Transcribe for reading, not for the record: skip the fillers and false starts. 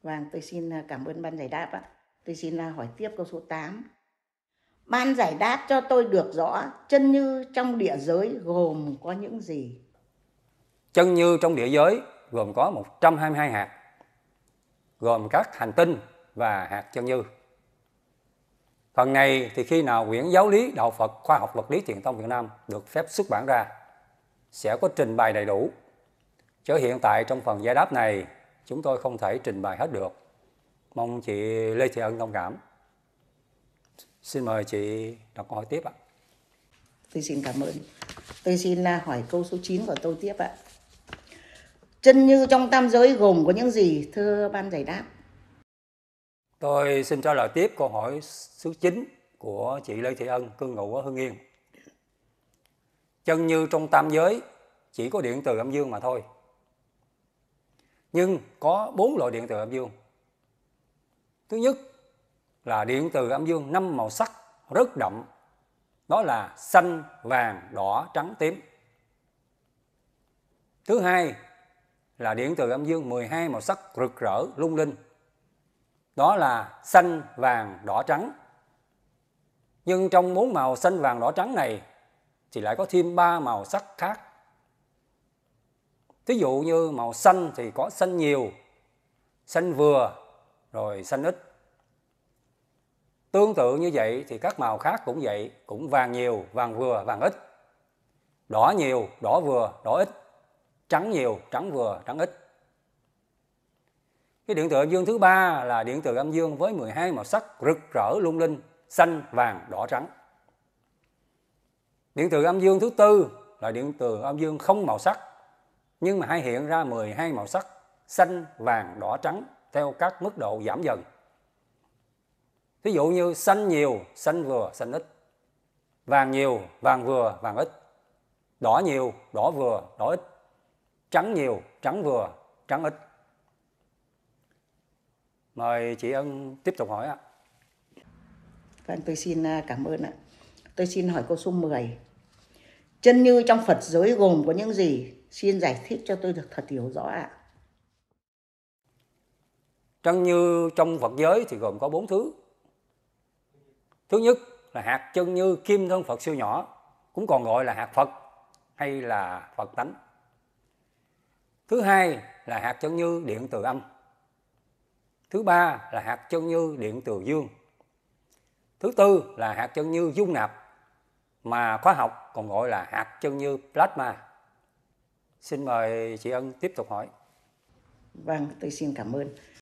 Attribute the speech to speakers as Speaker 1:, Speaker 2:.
Speaker 1: Vâng, tôi xin cảm ơn ban giải đáp ạ. Tôi xin hỏi tiếp câu số 8. Ban giải đáp cho tôi được rõ chân như trong địa giới gồm có những gì?
Speaker 2: Chân như trong địa giới gồm có 122 hạt, gồm các hành tinh và hạt chân như. Phần này thì khi nào Quyển Giáo lý Đạo Phật Khoa học Vật lý Truyền thông Việt Nam được phép xuất bản ra, sẽ có trình bày đầy đủ. Chứ hiện tại trong phần giải đáp này, chúng tôi không thể trình bày hết được. Mong chị Lê Thị Ân thông cảm. Xin mời chị đọc câu hỏi tiếp ạ.
Speaker 1: Tôi xin cảm ơn. Tôi xin hỏi câu số 9 của tôi tiếp ạ. Chân như trong tam giới gồm có những gì, thưa ban giải đáp?
Speaker 2: Tôi xin trả lời tiếp câu hỏi số 9 của chị Lê Thị Ân, cư ngụ ở Hưng Yên. Chân như trong tam giới chỉ có điện từ âm dương mà thôi. Nhưng có 4 loại điện từ âm dương. Thứ nhất là điện từ âm dương 5 màu sắc rất đậm. Đó là xanh, vàng, đỏ, trắng, tím. Thứ hai là điện từ âm dương 12 màu sắc rực rỡ, lung linh. Đó là xanh, vàng, đỏ, trắng. Nhưng trong 4 màu xanh, vàng, đỏ, trắng này thì lại có thêm 3 màu sắc khác. Ví dụ như màu xanh thì có xanh nhiều, xanh vừa, rồi xanh ít. Tương tự như vậy thì các màu khác cũng vậy, cũng vàng nhiều, vàng vừa, vàng ít. Đỏ nhiều, đỏ vừa, đỏ ít. Trắng nhiều, trắng vừa, trắng ít. Cái điện từ âm dương thứ ba là điện từ âm dương với 12 màu sắc rực rỡ lung linh, xanh, vàng, đỏ, trắng. Điện từ âm dương thứ tư là điện từ âm dương không màu sắc, nhưng mà hay hiện ra 12 màu sắc xanh, vàng, đỏ, trắng theo các mức độ giảm dần. Ví dụ như xanh nhiều, xanh vừa, xanh ít. Vàng nhiều, vàng vừa, vàng ít. Đỏ nhiều, đỏ vừa, đỏ ít. Trắng nhiều, trắng vừa, trắng ít. Mời chị Ân tiếp tục hỏi ạ.
Speaker 1: Vâng, tôi xin cảm ơn ạ. Tôi xin hỏi câu số 10. Chân như trong Phật giới gồm có những gì? Xin giải thích cho tôi được thật hiểu rõ ạ.
Speaker 2: Chân như trong Phật giới thì gồm có 4 thứ. Thứ nhất là hạt chân như kim thân Phật siêu nhỏ, cũng còn gọi là hạt Phật hay là Phật tánh. Thứ hai là hạt chân như điện từ âm. Thứ ba là hạt chân như điện từ dương. Thứ tư là hạt chân như dung nạp, mà khoa học còn gọi là hạt chân như plasma. Xin mời chị Ân tiếp tục hỏi.
Speaker 1: Vâng, tôi xin cảm ơn.